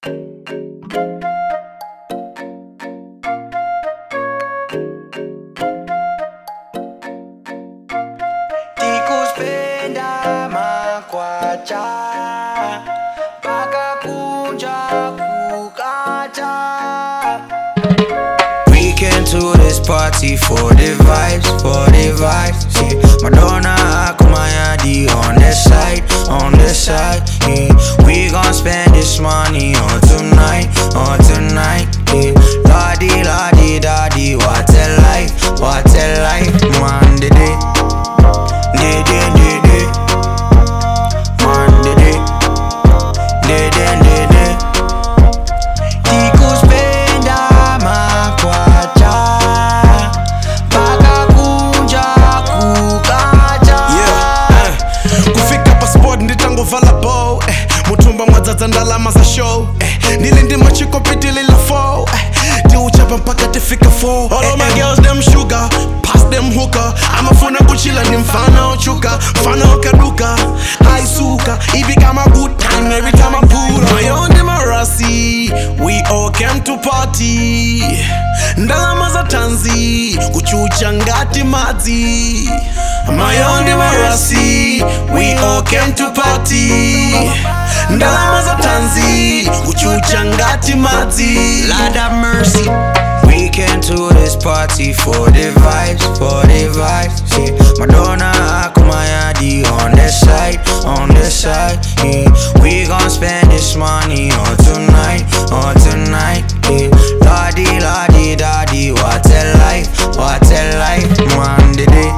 Tikuspenda makwacha paka kunja kukacha. We came to this party for the vibes, yeah. Madonna, Akumayadi on the side, yeah. We gon' spend this money on tonight, yeah. Lordy, daddy, what a life, man, did it. Mutumba mwadzaza ndalama za show ndili ndi machiko pitilila 4 tiuchapa mpaka tifika 4. All of my girls them sugar, pass them hooker. Amafuna kuchila ni mfana ochuka, mfana okaduka, haisuka. It become a good time every time I pull up. My own demarasi, we all came to party. Ndalama za tanzi, kuchucha ngati madzi. My own demarasi, we all came to party. Ndalama za tanzi, kuchucha ngati madzi. Lord have mercy. We came to this party for the vibes, yeah. Madonna, Akumayadi on the side, yeah. We gon' spend this money on tonight, yeah. Lordy, daddy, what a life, man, did it.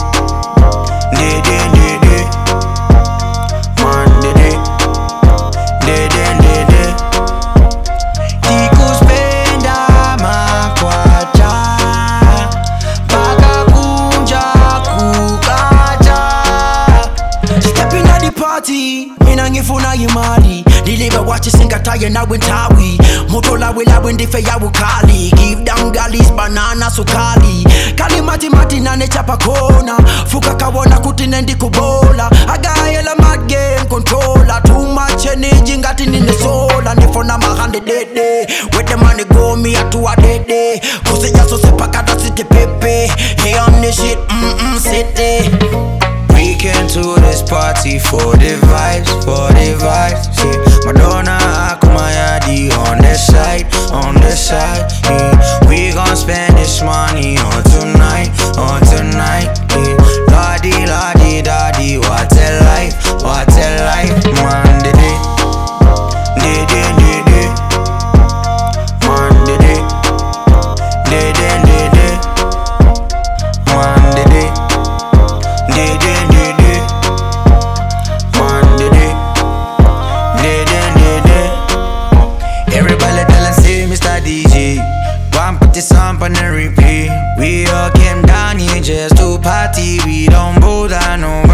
Mina ngifuna imali dilibe wachi singataye nawe ntawi moto lawe ndife ya ukali. Give them galis banana sukali kalimati nane chapa kona fuka kawona kuti nendi kubola agayela mad game controller. Too much energy ngati nine sola ndifona mahande dede with the money go me atu adede kusi yaso sepakata city pepe. Hey on this shit city. We came to this party for the vibes, yeah. Madonna, Akumayadi on the side, yeah. We gon' spend this money on tonight, yeah. Lordy, daddy, what a life, man, did it. Man, did it. Man, did it. Everybody tell us, say Mr. DJ, one put this on the repeat. We all came down here just to party. We don't bother no